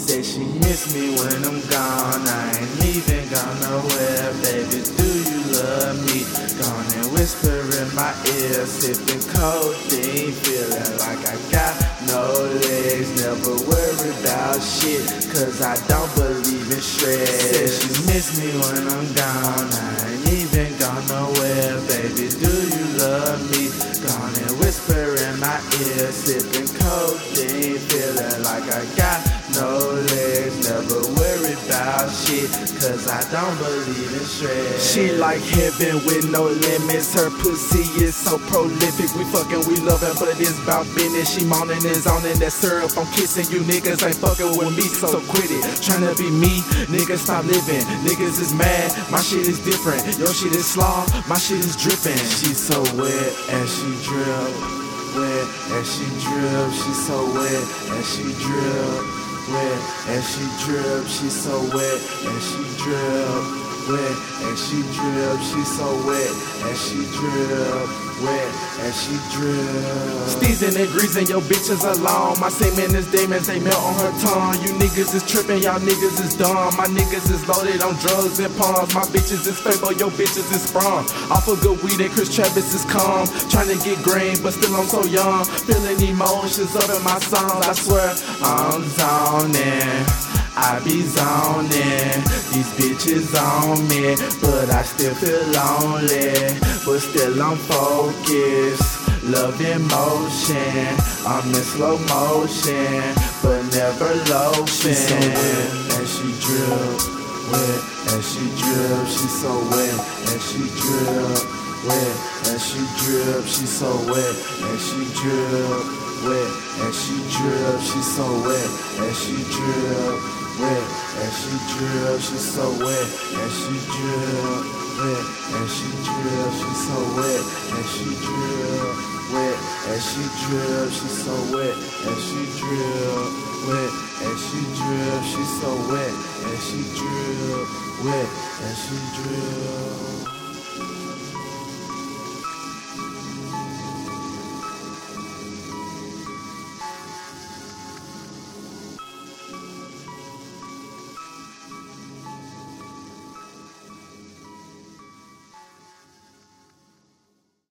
Say she miss me when I'm gone, I ain't even gone nowhere. Baby, do you love me? Gone and whisper in my ear, sipping codeine, feeling like I got no legs. Never worry about shit, cause I don't believe in shreds. Say she miss me when I'm gone, I ain't even gone nowhere. Baby, do you love me? Gone and whisper in my ear, sipping codeine, feeling like I got no legs. Never worry about shit, cause I don't believe in shreds. She like heaven with no limits, her pussy is so prolific. We fucking, we loving, but it's about business. She moaning and zoning that syrup, I'm kissing you. Niggas ain't fucking with me, so quit it. Tryna be me, niggas stop living. Niggas is mad, my shit is different. Your shit is slaw, my shit is dripping. She's so wet and she drip, wet and she drip. She's so wet and she drip, wet and she drip. She's so wet and she drip, wet and she drip. She's so wet and she drip, wet and she drip. Steezing and greasing your bitches alone. My semen is demons, they melt on her tongue. You niggas is tripping, y'all niggas is dumb. My niggas is loaded on drugs and pawns. My bitches is fable, your bitches is sprung. Off of good weed and Chris Travis is calm. Trying to get green, but still I'm so young. Feeling emotions up in my songs. I swear I'm zoning, I be zoning. These bitches on me, but I still feel lonely. But still I'm focused. Love in motion, I'm in slow motion, but never loafing. She's so wet and she drip, wet and she drip. She's so wet and she drip, wet and she drip. She's so wet and she drip, wet and she drip. She's so wet and she drip, wet and she drip. She's so wet and she drip, wet and she drip. She's so wet and she drip, wet and she drip. She's so wet and she drip, wet and she drip. She's so wet and she drip, wet and she drip.